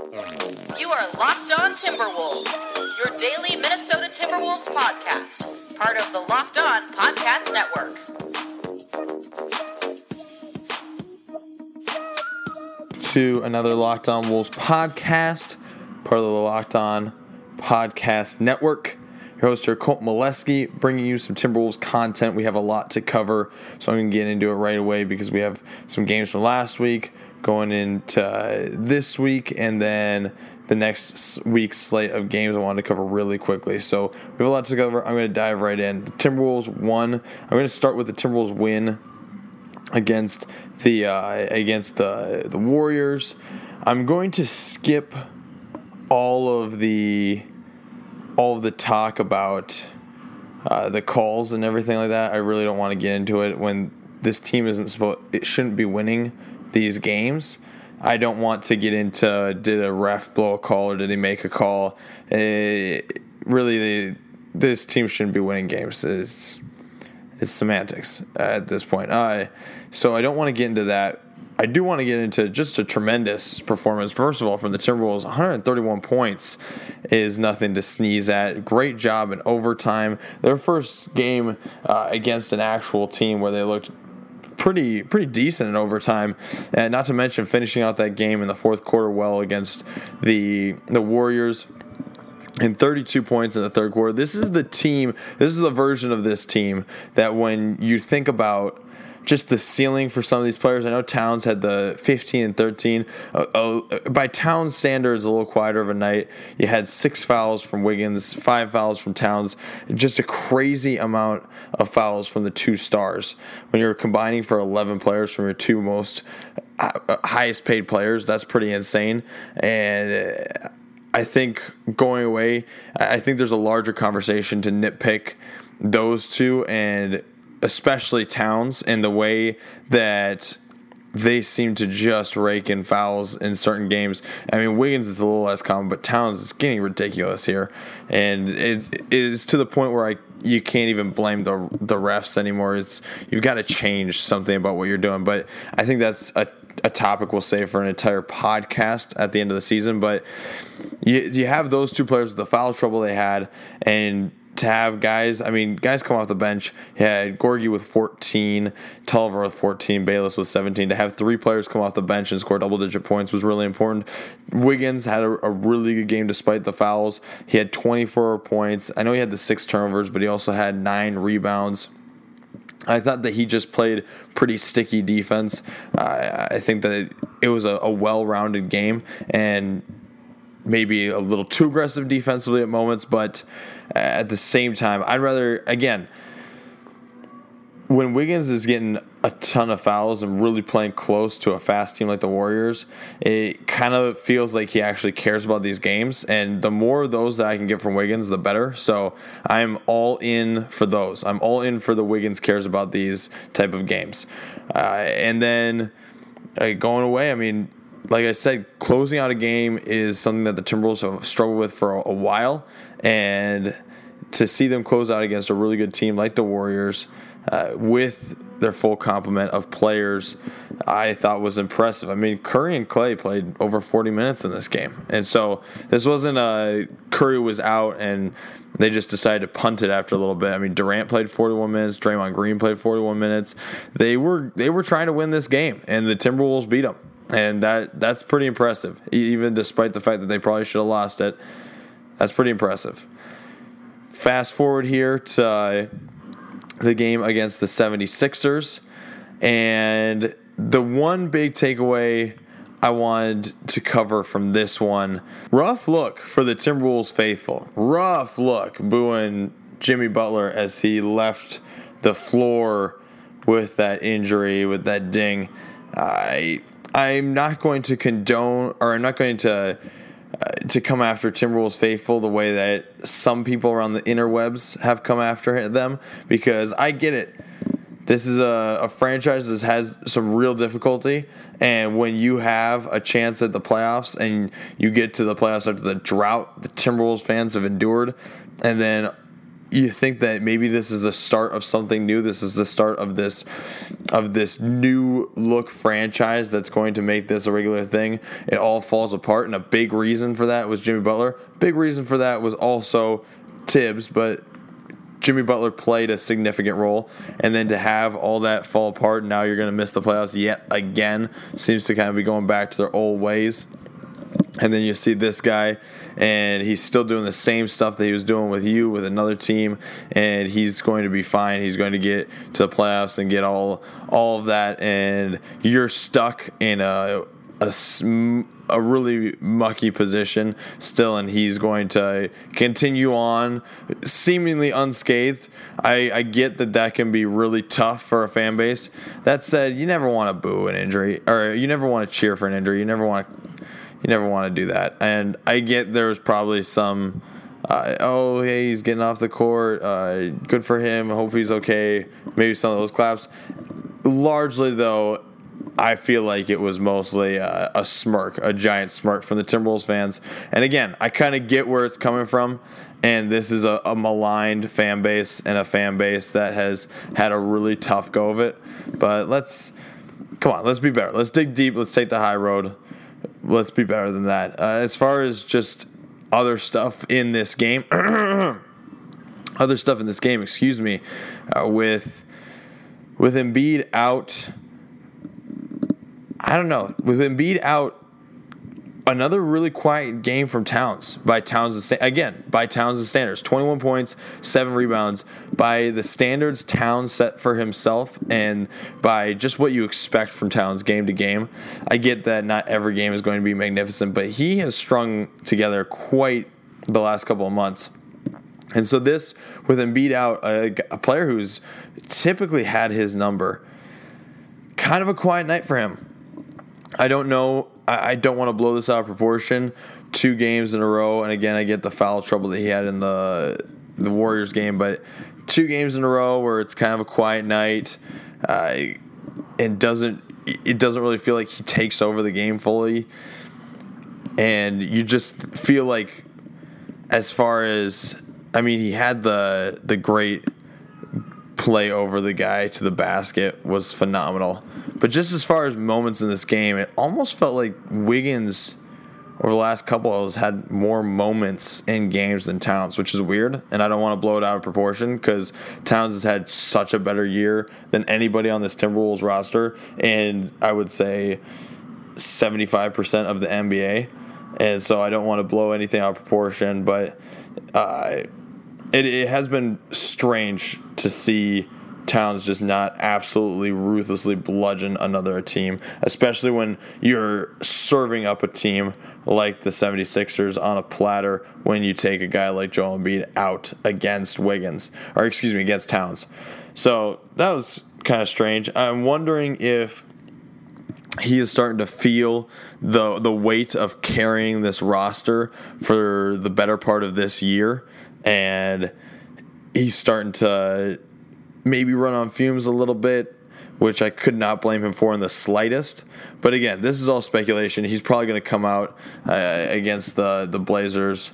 You are Locked On Timberwolves, your daily Minnesota Timberwolves podcast, part of the Locked On Podcast Network. To another Locked On Wolves podcast, part of the Locked On Podcast Network. Your host here, Colt Molesky, bringing you some Timberwolves content. We have a lot to cover, so I'm going to get into it right away because we have some games from last week going into this week, and then the next week's slate of games I wanted to cover really quickly. So we have a lot to cover. I'm going to dive right in. The Timberwolves won. I'm going to start with the Timberwolves win against the Warriors. I'm going to skip all of the talk about the calls and everything like that. I really don't want to get into it when this team it shouldn't be winning these games. I don't want to get into did a ref blow a call or did he make a call. This team shouldn't be winning games. It's semantics at this point. So I don't want to get into that. I do want to get into just a tremendous performance. First of all, from the Timberwolves, 131 points is nothing to sneeze at. Great job in overtime. Their first game against an actual team where they looked pretty decent in overtime, and not to mention finishing out that game in the fourth quarter well against the Warriors. And 32 points in the third quarter. This is the version of this team that when you think about just the ceiling for some of these players, I know Towns had the 15 and 13. By Towns standards, a little quieter of a night. You had 6 fouls from Wiggins, 5 fouls from Towns. Just a crazy amount of fouls from the two stars. When you're combining for 11 players from your two most highest paid players, that's pretty insane. And I think going away, I think there's a larger conversation to nitpick those two, and especially Towns, and the way that they seem to just rake in fouls in certain games. I mean, Wiggins is a little less common, but Towns is getting ridiculous here. And it is to the point where you can't even blame the refs anymore. You've got to change something about what you're doing. But I think that's a topic we'll save for an entire podcast at the end of the season. But you have those two players with the foul trouble they had, and to have guys come off the bench. You had Gorgie with 14, Tulliver with 14, Bayless with 17. To have 3 players come off the bench and score double-digit points was really important. Wiggins had a really good game despite the fouls. He had 24 points. I know he had the 6 turnovers, but he also had 9 rebounds. I thought that he just played pretty sticky defense. I think that it was a well-rounded game, and maybe a little too aggressive defensively at moments, but at the same time, I'd rather, again, when Wiggins is getting a ton of fouls and really playing close to a fast team like the Warriors, it kind of feels like he actually cares about these games, and the more of those that I can get from Wiggins, the better. So I'm all in for those. I'm all in for the Wiggins cares about these type of games. And then going away, I mean, like I said, closing out a game is something that the Timberwolves have struggled with for a while, and to see them close out against a really good team like the Warriors with their full complement of players, I thought was impressive. I mean, Curry and Clay played over 40 minutes in this game, and so this wasn't Curry was out and they just decided to punt it after a little bit. I mean, Durant played 41 minutes, Draymond Green played 41 minutes. They were trying to win this game, and the Timberwolves beat them. And that's pretty impressive, even despite the fact that they probably should have lost it. That's pretty impressive. Fast forward here to the game against the 76ers. And the one big takeaway I wanted to cover from this one, rough look for the Timberwolves faithful. Rough look booing Jimmy Butler as he left the floor with that injury, with that ding. I'm not going to condone, or I'm not going to come after Timberwolves faithful the way that some people around the interwebs have come after them, because I get it. This is a franchise that has some real difficulty, and when you have a chance at the playoffs and you get to the playoffs after the drought the Timberwolves fans have endured, and then you think that maybe this is the start of something new. This is the start of this new look franchise that's going to make this a regular thing. It all falls apart, and a big reason for that was Jimmy Butler. Big reason for that was also Tibbs, but Jimmy Butler played a significant role, and then to have all that fall apart, now you're going to miss the playoffs yet again, seems to kind of be going back to their old ways. And then you see this guy, and he's still doing the same stuff that he was doing with you, with another team, and he's going to be fine. He's going to get to the playoffs and get all of that, and you're stuck in a really mucky position still, and he's going to continue on seemingly unscathed. I get that can be really tough for a fan base. That said, you never want to boo an injury, or you never want to cheer for an injury. You never want to do that. And I get there was probably some, hey, he's getting off the court. Good for him. Hope he's okay. Maybe some of those claps. Largely, though, I feel like it was mostly a smirk, a giant smirk from the Timberwolves fans. And again, I kind of get where it's coming from. And this is a maligned fan base and a fan base that has had a really tough go of it. But let's be better. Let's dig deep. Let's take the high road. Let's be better than that. As far as just other stuff in this game, with Embiid out, I don't know. With Embiid out, another really quiet game from Towns by Towns' standards. 21 points, 7 rebounds. By the standards Towns set for himself and by just what you expect from Towns game to game. I get that not every game is going to be magnificent, but he has strung together quite the last couple of months. And so this, with Embiid out, a player who's typically had his number, kind of a quiet night for him. I don't know. I don't want to blow this out of proportion. 2 games in a row, and again, I get the foul trouble that he had in the Warriors game, but 2 games in a row where it's kind of a quiet night, and it doesn't really feel like he takes over the game fully, and you just feel like, as far as, he had the great play over the guy to the basket was phenomenal. But just as far as moments in this game, it almost felt like Wiggins over the last couple of us had more moments in games than Towns, which is weird. And I don't want to blow it out of proportion because Towns has had such a better year than anybody on this Timberwolves roster. And I would say 75% of the NBA. And so I don't want to blow anything out of proportion, but it has been strange to see Towns just not absolutely ruthlessly bludgeon another team, especially when you're serving up a team like the 76ers on a platter when you take a guy like Joel Embiid out against against Towns. So that was kind of strange. I'm wondering if he is starting to feel the weight of carrying this roster for the better part of this year, and he's starting to maybe run on fumes a little bit, which I could not blame him for in the slightest. But again, this is all speculation. He's probably going to come out against the Blazers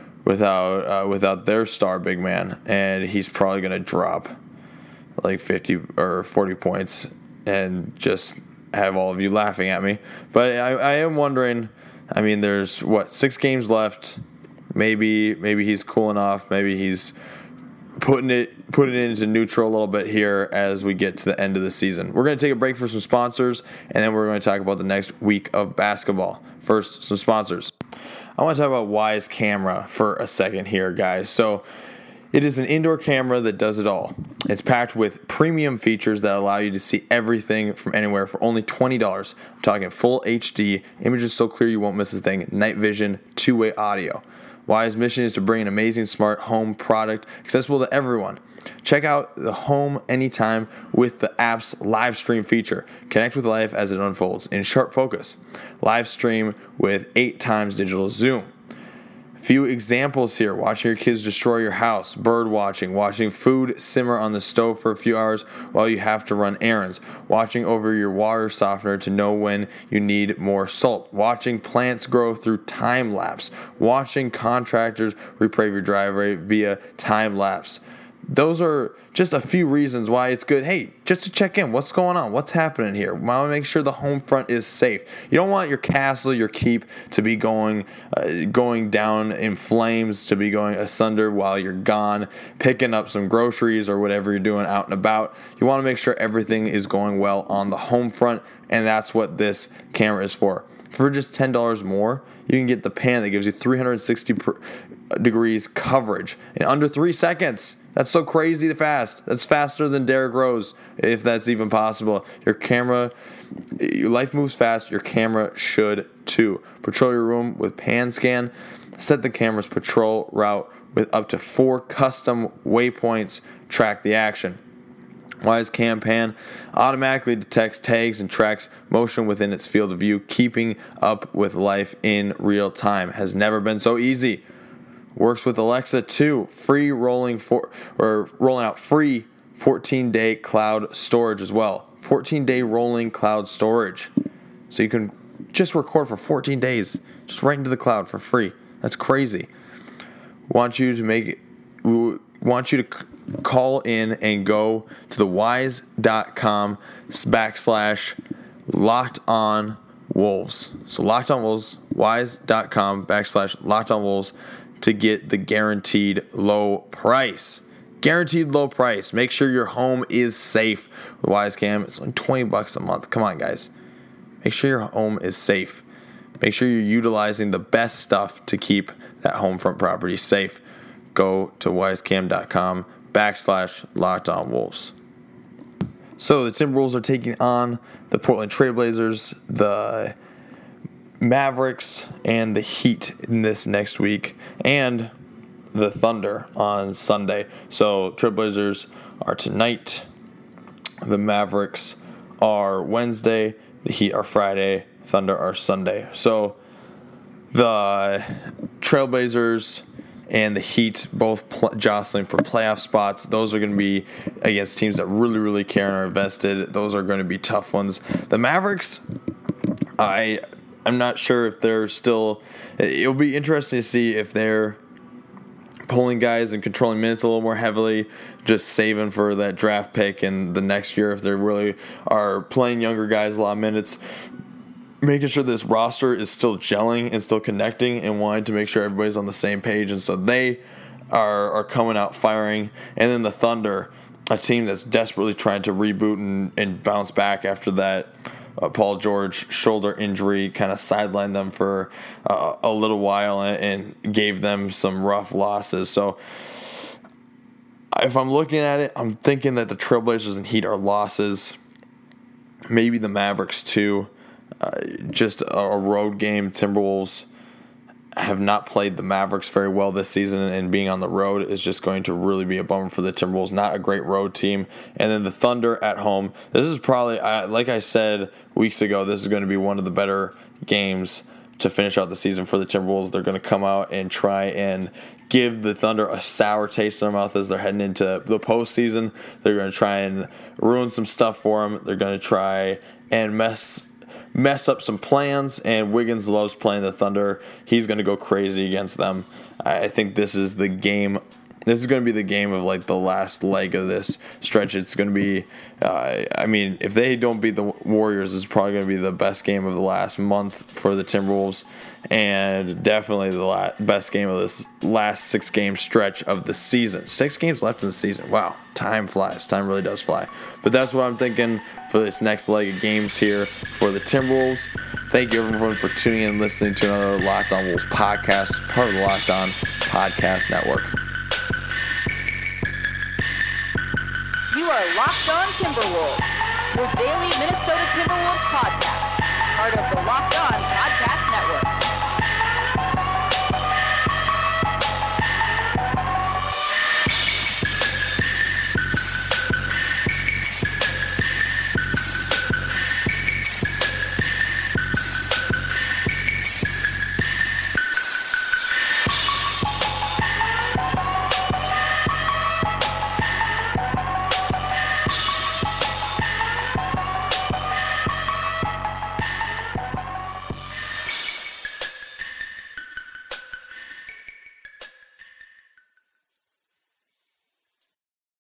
without their star big man, and he's probably going to drop like 50 or 40 points and just have all of you laughing at me. But I am wondering, there's 6 games left. Maybe he's cooling off. Maybe he's putting it into neutral a little bit here as we get to the end of the season. We're going to take a break for some sponsors, and then we're going to talk about the next week of basketball. First, some sponsors. I want to talk about Wyze Camera for a second here, guys. So it is an indoor camera that does it all. It's packed with premium features that allow you to see everything from anywhere for only $20. I'm talking full HD, images so clear you won't miss a thing, night vision, 2-way audio. Wyze's mission is to bring an amazing smart home product accessible to everyone. Check out the Home Anytime with the app's live stream feature. Connect with life as it unfolds in sharp focus. Live stream with 8 times digital zoom. Few examples here: watching your kids destroy your house, bird watching food simmer on the stove for a few hours while you have to run errands, watching over your water softener to know when you need more salt, watching plants grow through time lapse, watching contractors repave your driveway via time lapse. those are just a few reasons why it's good. Hey, just to check in. What's going on? What's happening here? We want to make sure the home front is safe. You don't want your castle, your keep to be going down in flames, to be going asunder while you're gone, picking up some groceries or whatever you're doing out and about. You want to make sure everything is going well on the home front, and that's what this camera is for. For just $10 more, you can get the pan that gives you 360 degrees coverage in under 3 seconds. That's so crazy fast. That's faster than Derrick Rose, if that's even possible. Your life moves fast. Your camera should too. Patrol your room with Pan Scan. Set the camera's patrol route with up to 4 custom waypoints. Track the action. WiseCam Pan automatically detects tags and tracks motion within its field of view, keeping up with life in real time. Has never been so easy. Works with Alexa too. Rolling out free 14-day cloud storage as well. 14-day rolling cloud storage. So you can just record for 14 days, just right into the cloud for free. That's crazy. We want you to call in and go to the wise.com/LockedOnWolves. So Locked On Wolves, wise.com/LockedOnWolves to get the guaranteed low price. Guaranteed low price. Make sure your home is safe with WiseCam. It's only $20 a month. Come on, guys. Make sure your home is safe. Make sure you're utilizing the best stuff to keep that home front property safe. Go to wisecam.com/LockedOnWolves. So the Timberwolves are taking on the Portland Trailblazers, the Mavericks, and the Heat in this next week, and the Thunder on Sunday. So Trailblazers are tonight, the Mavericks are Wednesday, the Heat are Friday, Thunder are Sunday. So the Trailblazers and the Heat both jostling for playoff spots. Those are going to be against teams that really, really care and are invested. Those are going to be tough ones. The Mavericks, I'm not sure if they're still. It'll be interesting to see if they're pulling guys and controlling minutes a little more heavily, just saving for that draft pick and the next year, if they really are playing younger guys a lot of minutes, making sure this roster is still gelling and still connecting, and wanting to make sure everybody's on the same page. And so they are coming out firing. And then the Thunder, a team that's desperately trying to reboot and bounce back after that Paul George shoulder injury kind of sidelined them for a little while and gave them some rough losses. So if I'm looking at it, I'm thinking that the Trailblazers and Heat are losses. Maybe the Mavericks too. Just a road game. Timberwolves have not played the Mavericks very well this season, and being on the road is just going to really be a bummer for the Timberwolves. Not a great road team. And then the Thunder at home. This is probably, like I said weeks ago, this is going to be one of the better games to finish out the season for the Timberwolves. They're going to come out and try and give the Thunder a sour taste in their mouth as they're heading into the postseason. They're going to try and ruin some stuff for them. They're going to try and mess up some plans, and Wiggins loves playing the Thunder. He's going to go crazy against them. I think this is the game. This is going to be the game of like the last leg of this stretch. It's going to be, if they don't beat the Warriors, it's probably going to be the best game of the last month for the Timberwolves, and definitely the best game of this last 6-game stretch of the season. 6 games left in the season. Wow, time flies. Time really does fly. But that's what I'm thinking for this next leg of games here for the Timberwolves. Thank you everyone for tuning in and listening to another Locked On Wolves podcast, part of the Locked On Podcast Network. You are Locked On Timberwolves, your daily Minnesota Timberwolves podcast, part of the Locked On